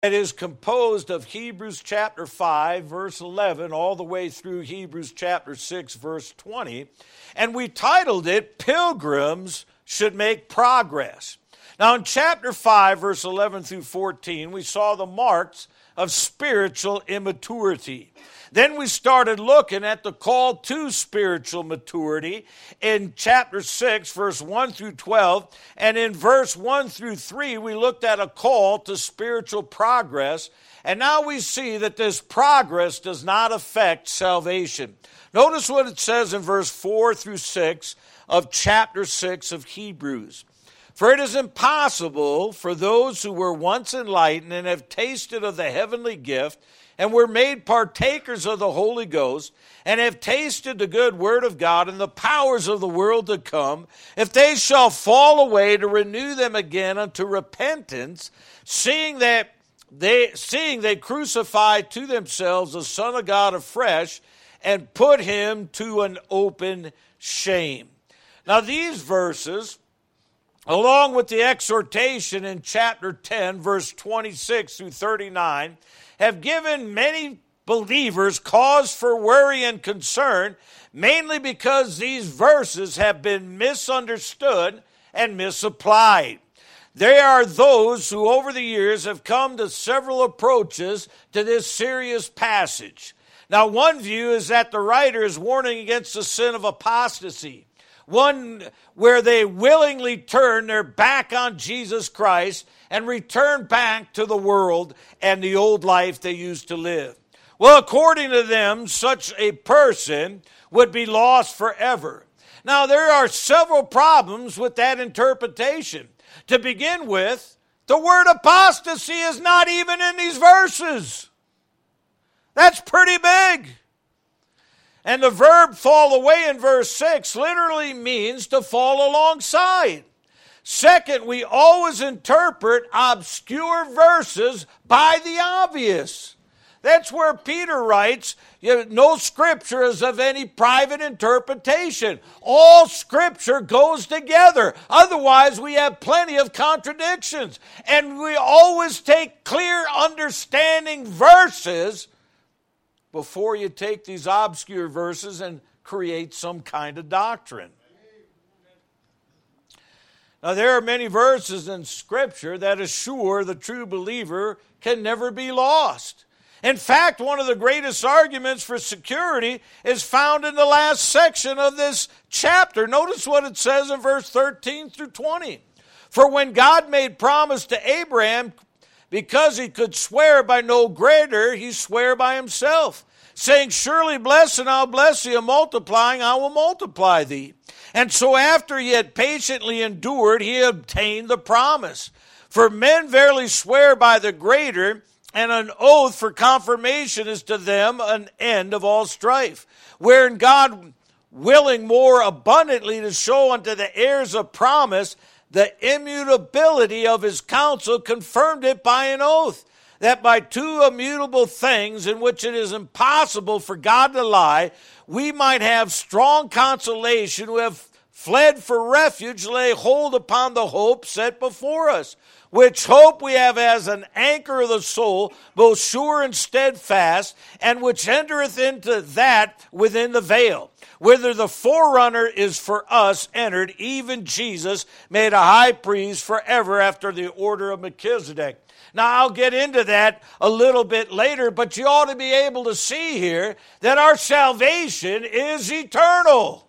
It is composed of Hebrews chapter 5, verse 11, all the way through Hebrews chapter 6, verse 20. And we titled it, Pilgrims Should Make Progress. Now in chapter 5, verse 11 through 14, we saw the marks of spiritual immaturity. Then we started looking at the call to spiritual maturity in chapter 6, verse 1 through 12. And in verse 1 through 3, we looked at a call to spiritual progress. And now we see that this progress does not affect salvation. Notice what it says in verse 4 through 6 of chapter 6 of Hebrews. For it is impossible for those who were once enlightened and have tasted of the heavenly gift and were made partakers of the Holy Ghost, and have tasted the good word of God and the powers of the world to come, if they shall fall away, to renew them again unto repentance, seeing they crucify to themselves the Son of God afresh, and put him to an open shame. Now these verses, along with the exhortation in chapter 10, verse 26 through 39, have given many believers cause for worry and concern, mainly because these verses have been misunderstood and misapplied. There are those who over the years have come to several approaches to this serious passage. Now, one view is that the writer is warning against the sin of apostasy, one where they willingly turn their back on Jesus Christ and return back to the world and the old life they used to live. Well, according to them, such a person would be lost forever. Now, there are several problems with that interpretation. To begin with, the word apostasy is not even in these verses. That's pretty big. And the verb fall away in verse 6 literally means to fall alongside. Second, we always interpret obscure verses by the obvious. That's where Peter writes, no scripture is of any private interpretation. All scripture goes together. Otherwise, we have plenty of contradictions. And we always take clear understanding verses before you take these obscure verses and create some kind of doctrine. Now, there are many verses in Scripture that assure the true believer can never be lost. In fact, one of the greatest arguments for security is found in the last section of this chapter. Notice what it says in verse 13 through 20. For when God made promise to Abraham, because he could swear by no greater, he sware by himself, saying, surely bless and I'll bless thee, and multiplying I will multiply thee. And so after he had patiently endured, he obtained the promise. For men verily swear by the greater, and an oath for confirmation is to them an end of all strife. Wherein God, willing more abundantly to show unto the heirs of promise the immutability of his counsel, confirmed it by an oath, that by two immutable things in which it is impossible for God to lie, we might have strong consolation who have fled for refuge, lay hold upon the hope set before us, which hope we have as an anchor of the soul, both sure and steadfast, and which entereth into that within the veil, whither the forerunner is for us entered, even Jesus, made a high priest forever after the order of Melchizedek. Now, I'll get into that a little bit later, but you ought to be able to see here that our salvation is eternal.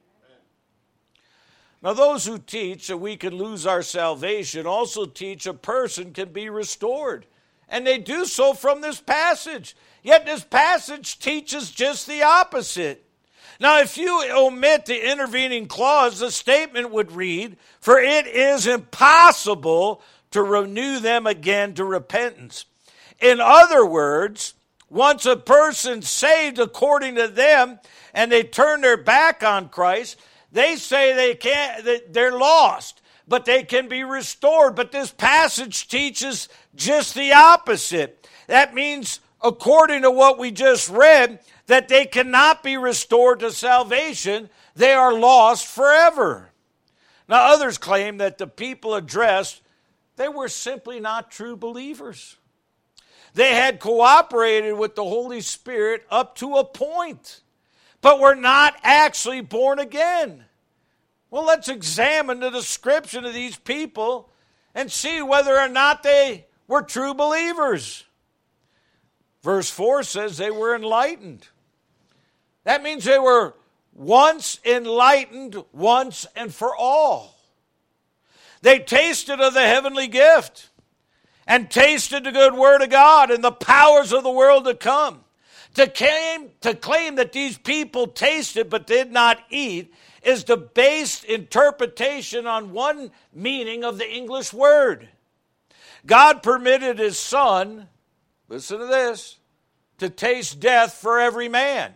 Now, those who teach that we can lose our salvation also teach a person can be restored. And they do so from this passage. Yet this passage teaches just the opposite. Now, if you omit the intervening clause, the statement would read, for it is impossible to renew them again to repentance. In other words, once a person's saved according to them and they turn their back on Christ, they say they can't, that they're lost, but they can be restored. But this passage teaches just the opposite. That means, according to what we just read, that they cannot be restored to salvation. They are lost forever. Now, others claim that the people addressed, they were simply not true believers. They had cooperated with the Holy Spirit up to a point, but were not actually born again. Well, let's examine the description of these people and see whether or not they were true believers. Verse 4 says they were enlightened. That means they were once enlightened, once and for all. They tasted of the heavenly gift and tasted the good word of God and the powers of the world to come. To claim that these people tasted but did not eat is the based interpretation on one meaning of the English word. God permitted his Son, listen to this, to taste death for every man.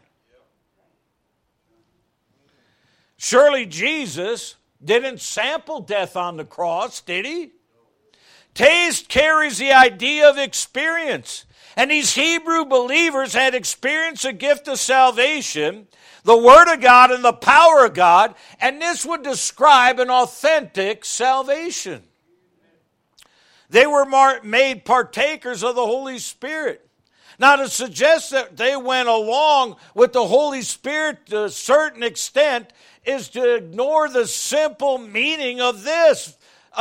Surely Jesus didn't sample death on the cross, did he? Taste carries the idea of experience. And these Hebrew believers had experienced the gift of salvation, the Word of God and the power of God, and this would describe an authentic salvation. They were made partakers of the Holy Spirit. Now, to suggest that they went along with the Holy Spirit to a certain extent is to ignore the simple meaning of this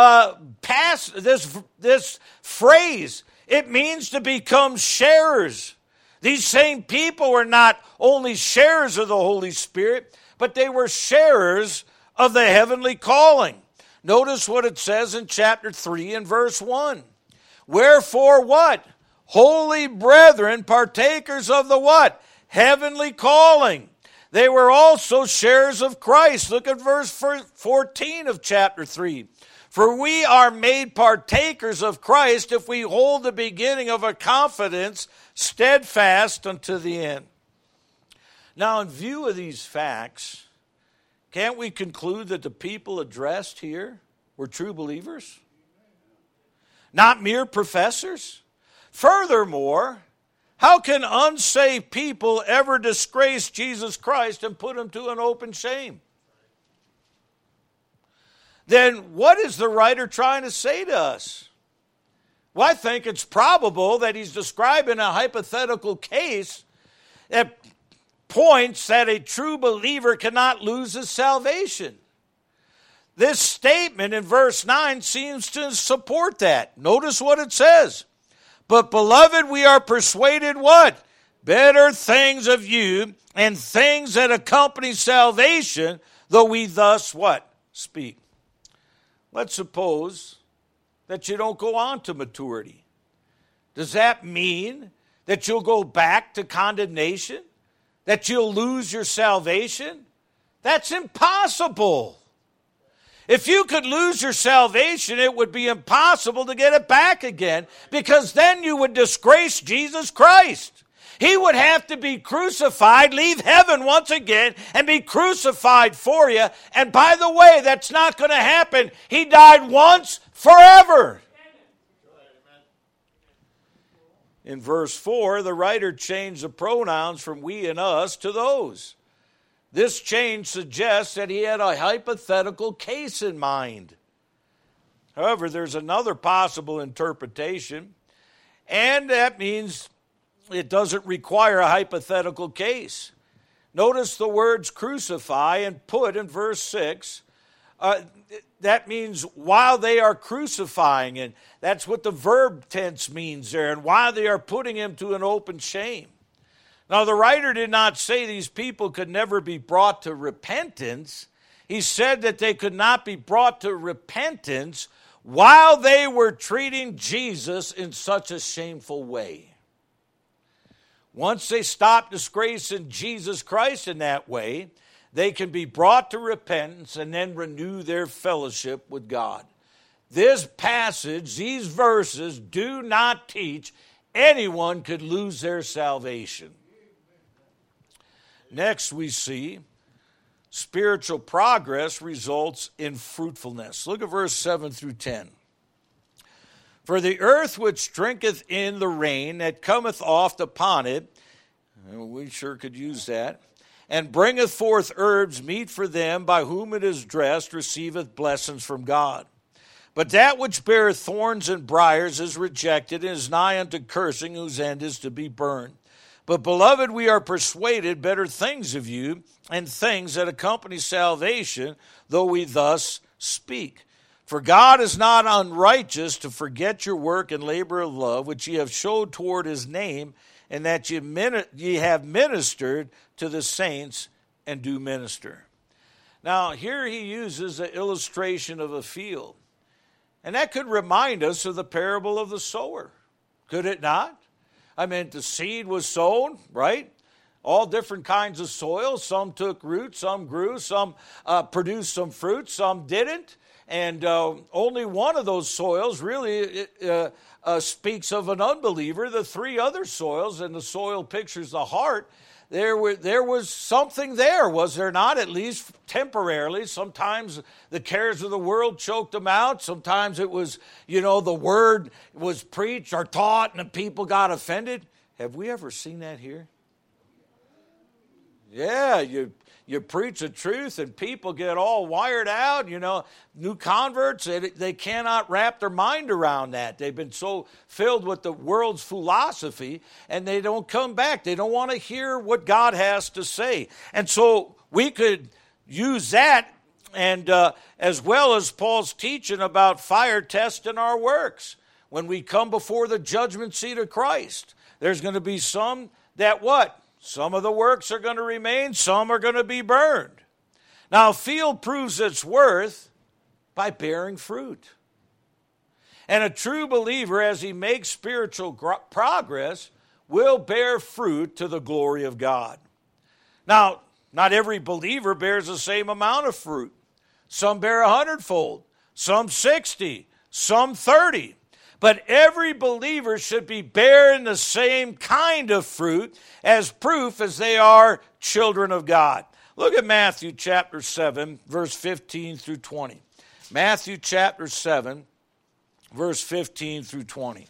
phrase. It means to become sharers. These same people were not only sharers of the Holy Spirit, but they were sharers of the heavenly calling. Notice what it says in chapter 3 and verse 1. Wherefore what? Holy brethren, partakers of the what? Heavenly calling. They were also sharers of Christ. Look at verse 14 of chapter 3. For we are made partakers of Christ if we hold the beginning of our confidence steadfast unto the end. Now, in view of these facts, can't we conclude that the people addressed here were true believers? Not mere professors? Furthermore, how can unsaved people ever disgrace Jesus Christ and put him to an open shame? Then what is the writer trying to say to us? Well, I think it's probable that he's describing a hypothetical case that points that a true believer cannot lose his salvation. This statement in verse 9 seems to support that. Notice what it says. But beloved, we are persuaded what? Better things of you and things that accompany salvation, though we thus what? Speak. Let's suppose that you don't go on to maturity. Does that mean that you'll go back to condemnation? That you'll lose your salvation? That's impossible. If you could lose your salvation, it would be impossible to get it back again, because then you would disgrace Jesus Christ. He would have to be crucified, leave heaven once again, and be crucified for you. And by the way, that's not going to happen. He died once, forever. In verse 4, the writer changed the pronouns from we and us to those. This change suggests that he had a hypothetical case in mind. However, there's another possible interpretation, and that means it doesn't require a hypothetical case. Notice the words crucify and put in verse 6. That means while they are crucifying, and that's what the verb tense means there, and while they are putting him to an open shame. Now, the writer did not say these people could never be brought to repentance. He said that they could not be brought to repentance while they were treating Jesus in such a shameful way. Once they stop disgracing Jesus Christ in that way, they can be brought to repentance and then renew their fellowship with God. This passage, these verses, do not teach anyone could lose their salvation. Next, we see spiritual progress results in fruitfulness. Look at verse 7 through 10. For the earth which drinketh in the rain that cometh oft upon it, we sure could use that, and bringeth forth herbs meet for them by whom it is dressed, receiveth blessings from God. But that which beareth thorns and briars is rejected, and is nigh unto cursing, whose end is to be burned. But, beloved, we are persuaded better things of you, and things that accompany salvation, though we thus speak. For God is not unrighteous to forget your work and labor of love, which ye have showed toward his name, and that ye have ministered to the saints and do minister. Now, here he uses an illustration of a field. And that could remind us of the parable of the sower, could it not? I mean, the seed was sown, right? All different kinds of soil. Some took root, some grew, some produced some fruit, some didn't. And only one of those soils really speaks of an unbeliever. The three other soils, and the soil pictures the heart, there was something there, was there not? At least temporarily. Sometimes the cares of the world choked them out. Sometimes it was, the word was preached or taught and the people got offended. Have we ever seen that here? Yeah, you preach the truth and people get all wired out, new converts, they cannot wrap their mind around that. They've been so filled with the world's philosophy and they don't come back. They don't want to hear what God has to say. And so we could use that and as well as Paul's teaching about fire testing our works. When we come before the judgment seat of Christ, there's going to be some that what? Some of the works are going to remain, some are going to be burned. Now, a field proves its worth by bearing fruit. And a true believer, as he makes spiritual progress, will bear fruit to the glory of God. Now, not every believer bears the same amount of fruit. Some bear 100-fold, some 60, some 30. But every believer should be bearing the same kind of fruit as proof as they are children of God. Look at Matthew chapter 7, verse 15 through 20. Matthew chapter 7, verse 15 through 20.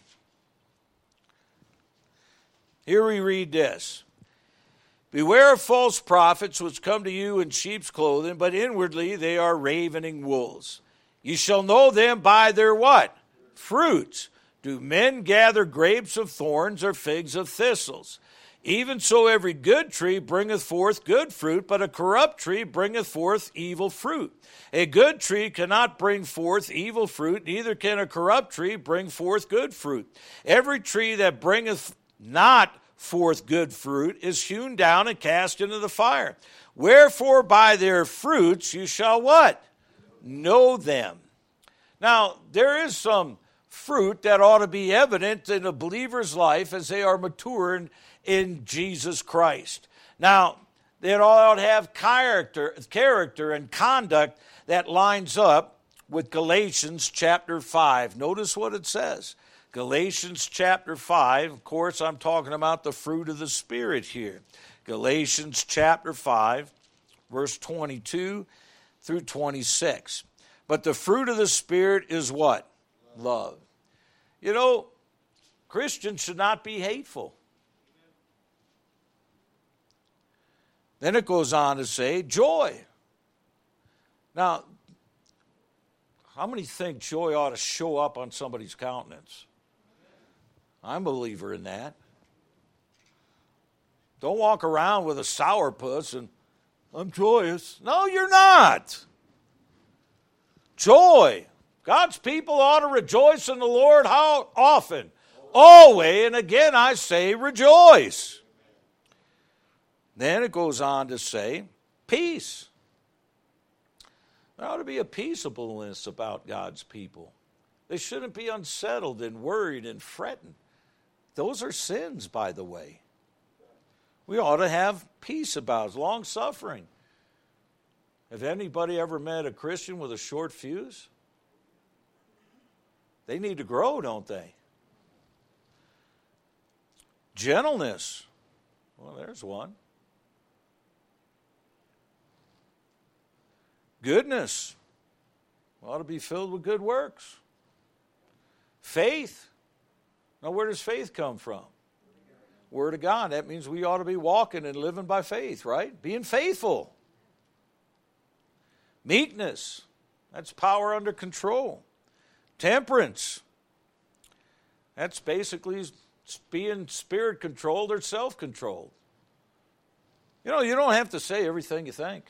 Here we read this. Beware of false prophets which come to you in sheep's clothing, but inwardly they are ravening wolves. You shall know them by their what? Fruits. Do men gather grapes of thorns or figs of thistles? Even so every good tree bringeth forth good fruit, but a corrupt tree bringeth forth evil fruit. A good tree cannot bring forth evil fruit, neither can a corrupt tree bring forth good fruit. Every tree that bringeth not forth good fruit is hewn down and cast into the fire. Wherefore by their fruits you shall what? Know them. Now, there is some fruit that ought to be evident in a believer's life as they are maturing in Jesus Christ. Now, they ought to have character and conduct that lines up with Galatians chapter 5. Notice what it says. Galatians chapter 5, of course, I'm talking about the fruit of the Spirit here. Galatians chapter 5, verse 22 through 26. But the fruit of the Spirit is what? Love. Christians should not be hateful. Then it goes on to say, joy. Now, how many think joy ought to show up on somebody's countenance? I'm a believer in that. Don't walk around with a sourpuss and, I'm joyous. No, you're not. Joy. God's people ought to rejoice in the Lord how often? Always, and again I say rejoice. Then it goes on to say peace. There ought to be a peaceableness about God's people. They shouldn't be unsettled and worried and fretting. Those are sins, by the way. We ought to have peace about us, long-suffering. Have anybody ever met a Christian with a short fuse? They need to grow, don't they? Gentleness. Well, there's one. Goodness. Ought to be filled with good works. Faith. Now, where does faith come from? Word of God. That means we ought to be walking and living by faith, right? Being faithful. Meekness. That's power under control. Temperance. That's basically being spirit-controlled or self-controlled. You know, you don't have to say everything you think.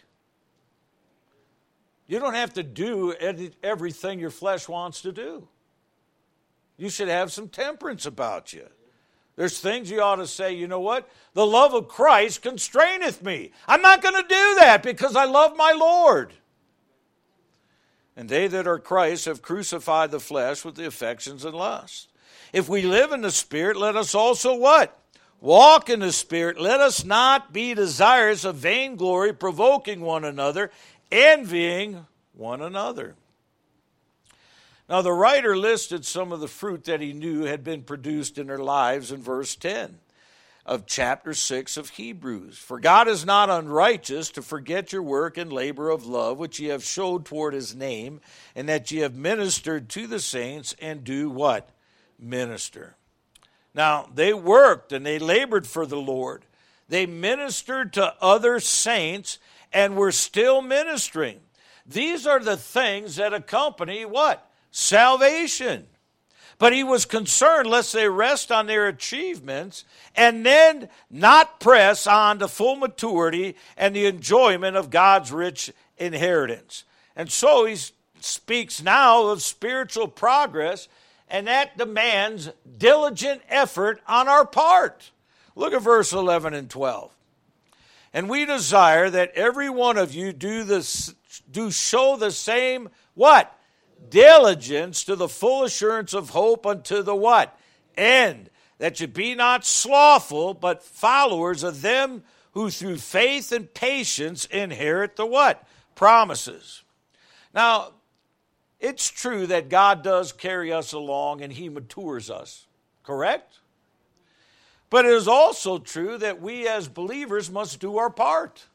You don't have to do everything your flesh wants to do. You should have some temperance about you. There's things you ought to say, you know what? The love of Christ constraineth me. I'm not going to do that because I love my Lord. And they that are Christ have crucified the flesh with the affections and lusts. If we live in the Spirit, let us also what? Walk in the Spirit. Let us not be desirous of vainglory, provoking one another, envying one another. Now the writer listed some of the fruit that he knew had been produced in their lives in verse 10 of chapter 6 of Hebrews. For God is not unrighteous to forget your work and labor of love, which ye have showed toward his name, and that ye have ministered to the saints and do what? Minister. Now, they worked and they labored for the Lord. They ministered to other saints and were still ministering. These are the things that accompany what? Salvation. But he was concerned lest they rest on their achievements and then not press on to full maturity and the enjoyment of God's rich inheritance. And so he speaks now of spiritual progress, and that demands diligent effort on our part. Look at verse 11 and 12. And we desire that every one of you do show the same, what? Diligence to the full assurance of hope unto the what? End. That you be not slothful, but followers of them who through faith and patience inherit the what? Promises. Now, it's true that God does carry us along and he matures us, correct? But it is also true that we as believers must do our part.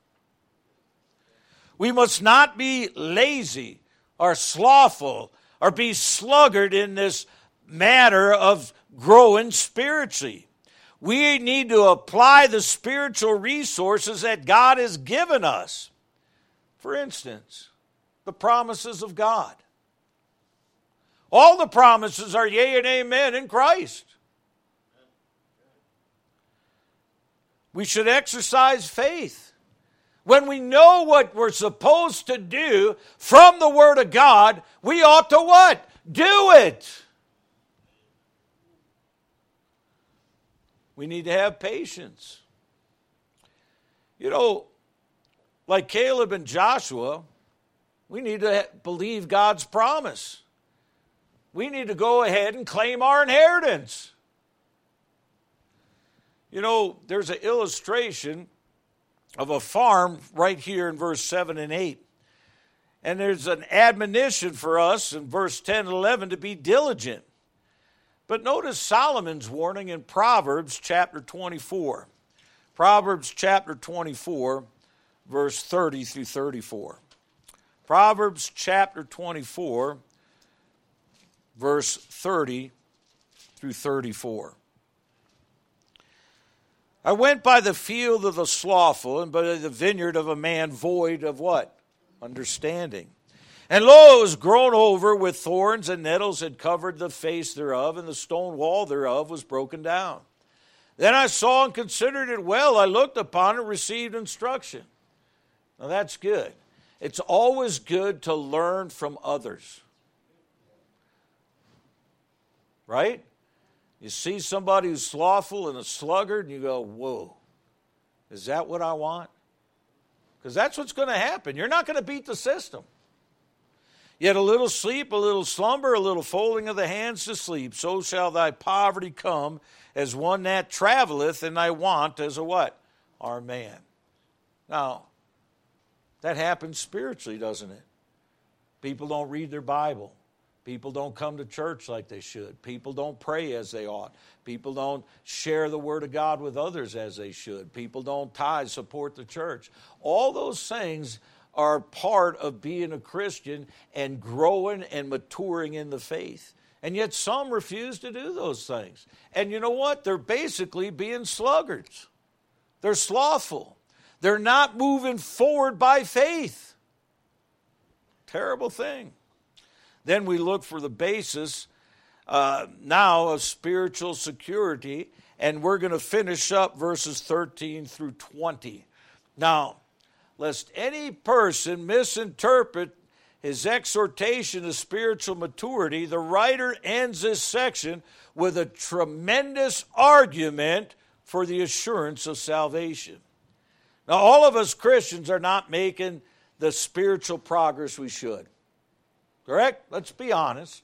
We must not be lazy or slothful or be sluggard in this matter of growing spiritually. We need to apply the spiritual resources that God has given us. For instance, the promises of God. All the promises are yea and amen in Christ. We should exercise faith. When we know what we're supposed to do from the Word of God, we ought to what? Do it. We need to have patience. You know, like Caleb and Joshua, we need to believe God's promise. We need to go ahead and claim our inheritance. You know, there's an illustration of a farm right here in verse 7 and 8. And there's an admonition for us in verse 10 and 11 to be diligent. But notice Solomon's warning in Proverbs chapter 24. Proverbs chapter 24, verse 30 through 34. Proverbs chapter 24, verse 30 through 34. I went by the field of the slothful and by the vineyard of a man void of what? Understanding. And lo, it was grown over with thorns, and nettles had covered the face thereof, and the stone wall thereof was broken down. Then I saw and considered it well. I looked upon it, received instruction. Now that's good. It's always good to learn from others. Right? You see somebody who's slothful and a sluggard, and you go, whoa, is that what I want? Because that's what's going to happen. You're not going to beat the system. Yet a little sleep, a little slumber, a little folding of the hands to sleep, so shall thy poverty come as one that traveleth, and thy want as a what? Our man. Now, that happens spiritually, doesn't it? People don't read their Bible. People don't come to church like they should. People don't pray as they ought. People don't share the Word of God with others as they should. People don't tithe, support the church. All those things are part of being a Christian and growing and maturing in the faith. And yet some refuse to do those things. And you know what? They're basically being sluggards. They're slothful. They're not moving forward by faith. Terrible thing. Then we look for the basis now of spiritual security, and we're going to finish up verses 13 through 20. Now, lest any person misinterpret his exhortation to spiritual maturity, the writer ends this section with a tremendous argument for the assurance of salvation. Now, all of us Christians are not making the spiritual progress we should. Correct? Let's be honest.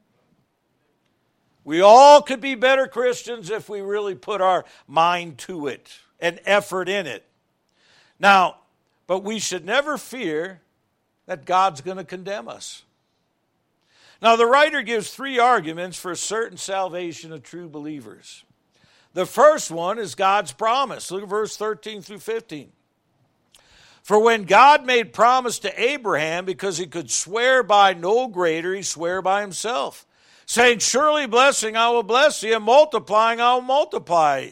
We all could be better Christians if we really put our mind to it and effort in it. Now, but we should never fear that God's going to condemn us. Now, the writer gives three arguments for certain salvation of true believers. The first one is God's promise. Look at verse 13 through 15. For when God made promise to Abraham, because he could swear by no greater, he swore by himself, saying, surely blessing I will bless thee, and multiplying I will multiply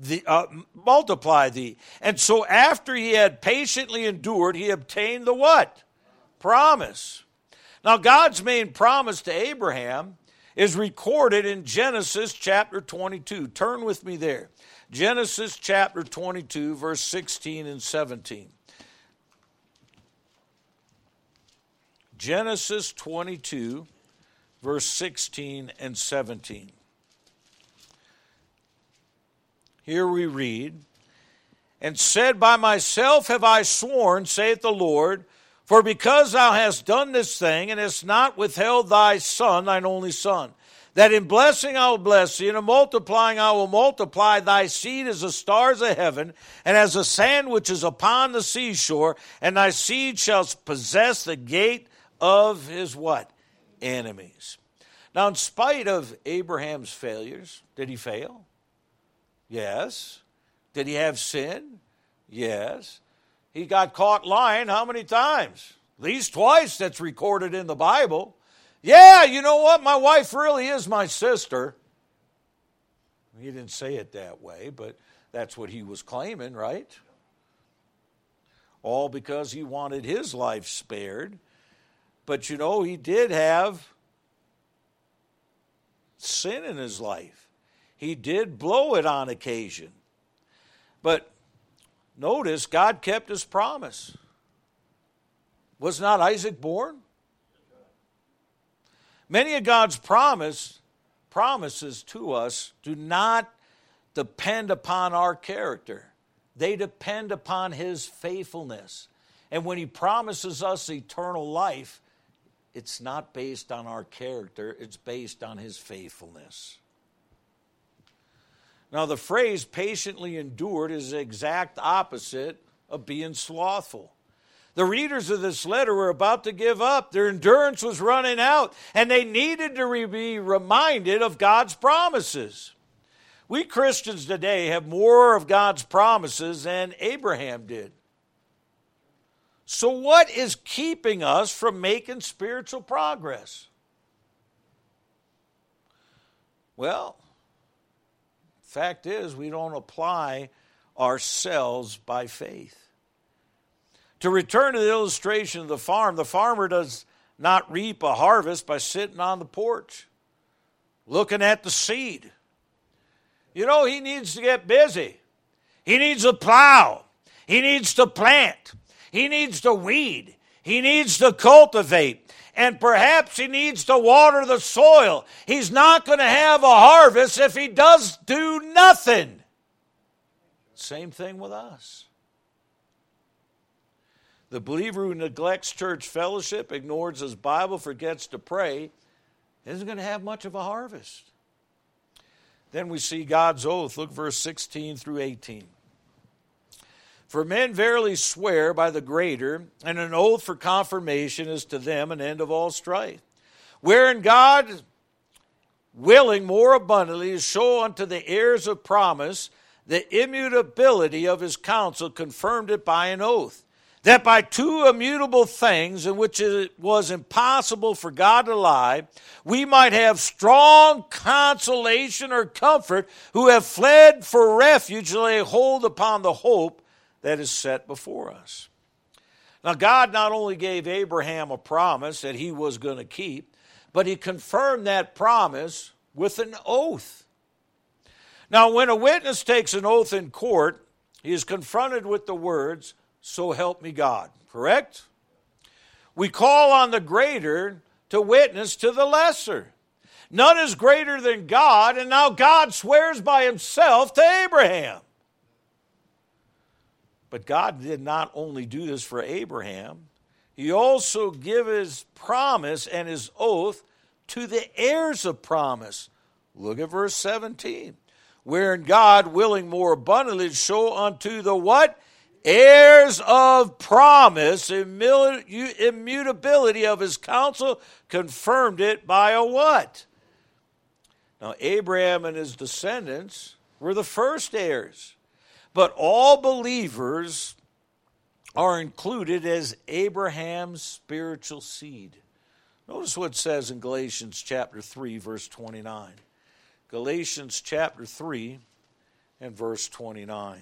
thee. And so after he had patiently endured, he obtained the what? Promise. Now, God's main promise to Abraham is recorded in Genesis chapter 22. Turn with me there. Genesis chapter 22, verse 16 and 17. Genesis 22, verse 16 and 17. Here we read, and said, by myself have I sworn, saith the Lord, for because thou hast done this thing, and hast not withheld thy son, thine only son, that in blessing I will bless thee, and in multiplying I will multiply thy seed as the stars of heaven, and as the sand which is upon the seashore, and thy seed shall possess the gate of his what? Enemies. Now, in spite of Abraham's failures, did he fail? Yes. Did he have sin? Yes. He got caught lying how many times? At least twice that's recorded in the Bible. Yeah, you know what? My wife really is my sister. He didn't say it that way, but that's what he was claiming, right? All because he wanted his life spared. But you know, he did have sin in his life. He did blow it on occasion. But notice, God kept his promise. Was not Isaac born? Many of God's promises to us do not depend upon our character. They depend upon his faithfulness. And when he promises us eternal life, it's not based on our character, it's based on his faithfulness. Now, the phrase patiently endured is the exact opposite of being slothful. The readers of this letter were about to give up. Their endurance was running out, and they needed to be reminded of God's promises. We Christians today have more of God's promises than Abraham did. So what is keeping us from making spiritual progress? Well, fact is, we don't apply ourselves by faith. To return to the illustration of the farmer does not reap a harvest by sitting on the porch, looking at the seed. You know, he needs to get busy. He needs to plow. He needs to plant. He needs to weed. He needs to cultivate. And perhaps he needs to water the soil. He's not going to have a harvest if he does do nothing. Same thing with us. The believer who neglects church fellowship, ignores his Bible, forgets to pray, isn't going to have much of a harvest. Then we see God's oath. Look verse 16 through 18. For men verily swear by the greater, and an oath for confirmation is to them an end of all strife. Wherein God, willing more abundantly to show unto the heirs of promise the immutability of his counsel, confirmed it by an oath, that by two immutable things in which it was impossible for God to lie, we might have strong consolation or comfort, who have fled for refuge to lay hold upon the hope that is set before us. Now, God not only gave Abraham a promise that he was going to keep, but he confirmed that promise with an oath. Now, when a witness takes an oath in court, he is confronted with the words, "So help me God," correct? We call on the greater to witness to the lesser. None is greater than God, and now God swears by himself to Abraham. But God did not only do this for Abraham, he also gave his promise and his oath to the heirs of promise. Look at verse 17. Wherein God, willing more abundantly to show unto the what? Heirs of promise, immutability of his counsel, confirmed it by a what? Now, Abraham and his descendants were the first heirs, but all believers are included as Abraham's spiritual seed. Notice what it says in Galatians chapter 3, verse 29. Galatians chapter 3 and verse 29.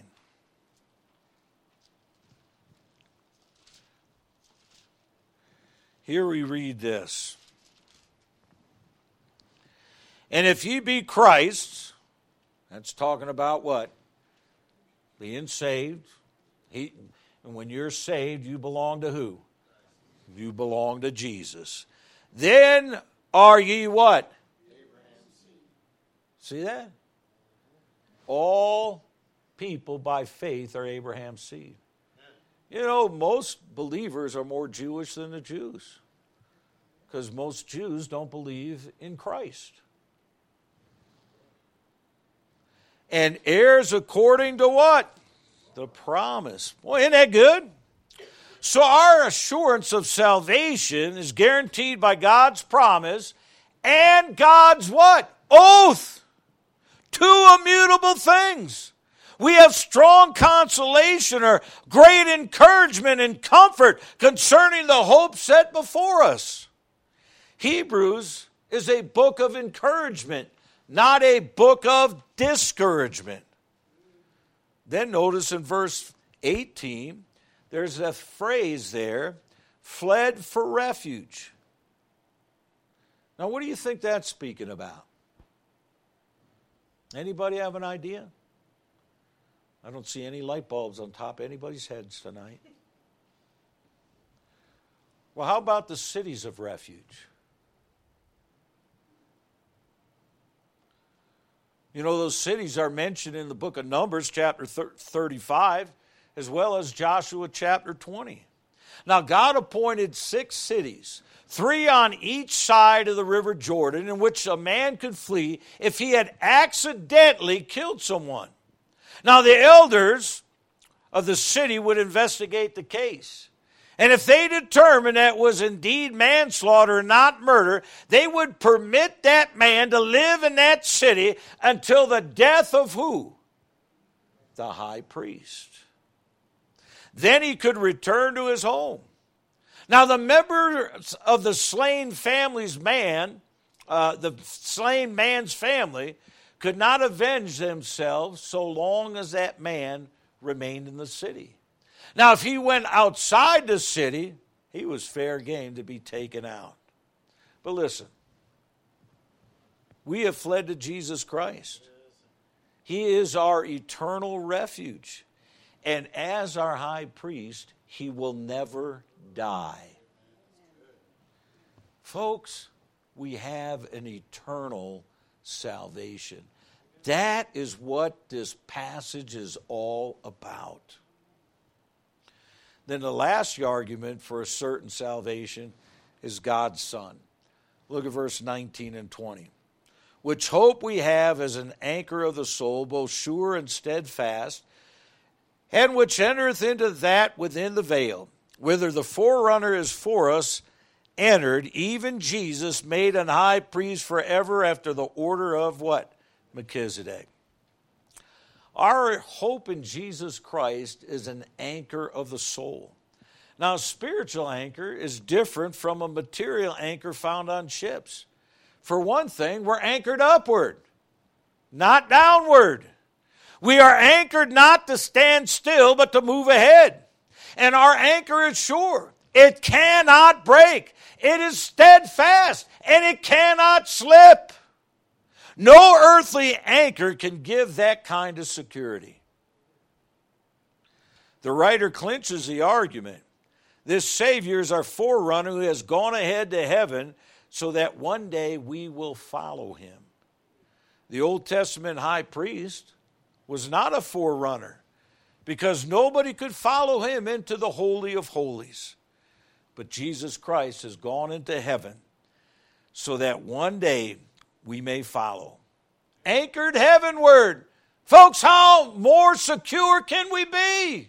Here we read this. And if ye be Christ's, that's talking about what? Being saved. And when you're saved, you belong to who? You belong to Jesus. Then are ye what? See that? All people by faith are Abraham's seed. You know, most believers are more Jewish than the Jews, because most Jews don't believe in Christ. And heirs according to what? The promise. Boy, isn't that good? So our assurance of salvation is guaranteed by God's promise and God's what? Oath. Two immutable things. We have strong consolation or great encouragement and comfort concerning the hope set before us. Hebrews is a book of encouragement, not a book of discouragement. Then notice in verse 18, there's a phrase there, fled for refuge. Now, what do you think that's speaking about? Anybody have an idea? I don't see any light bulbs on top of anybody's heads tonight. Well, how about the cities of refuge? You know, those cities are mentioned in the book of Numbers, chapter 35, as well as Joshua chapter 20. Now, God appointed 6 cities, 3 on each side of the river Jordan, in which a man could flee if he had accidentally killed someone. Now, the elders of the city would investigate the case. And if they determined that it was indeed manslaughter and not murder, they would permit that man to live in that city until the death of who? The high priest. Then he could return to his home. Now, the members of the slain family's man, the slain man's family, could not avenge themselves so long as that man remained in the city. Now, if he went outside the city, he was fair game to be taken out. But listen, we have fled to Jesus Christ. He is our eternal refuge. And as our high priest, he will never die. Folks, we have an eternal salvation. That is what this passage is all about. Then the last argument for a certain salvation is God's Son. Look at verse 19 and 20. Which hope we have as an anchor of the soul, both sure and steadfast, and which entereth into that within the veil, whither the forerunner is for us entered, even Jesus made an high priest forever after the order of what? Melchizedek. Our hope in Jesus Christ is an anchor of the soul. Now, a spiritual anchor is different from a material anchor found on ships. For one thing, we're anchored upward, not downward. We are anchored not to stand still, but to move ahead. And our anchor is sure. It cannot break. It is steadfast, and it cannot slip. No earthly anchor can give that kind of security. The writer clinches the argument. This Savior is our forerunner who has gone ahead to heaven so that one day we will follow him. The Old Testament high priest was not a forerunner because nobody could follow him into the Holy of Holies. But Jesus Christ has gone into heaven so that one day we may follow. Anchored heavenward. Folks, how more secure can we be?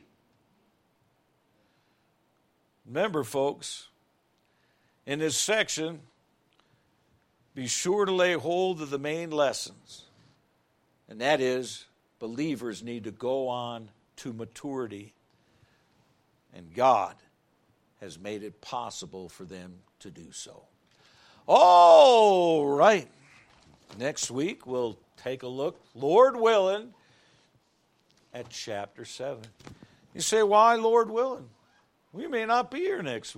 Remember, folks, in this section, be sure to lay hold of the main lessons. And that is, believers need to go on to maturity. And God has made it possible for them to do so. All right. Next week, we'll take a look, Lord willing, at chapter 7. You say, why Lord willing? We may not be here next week.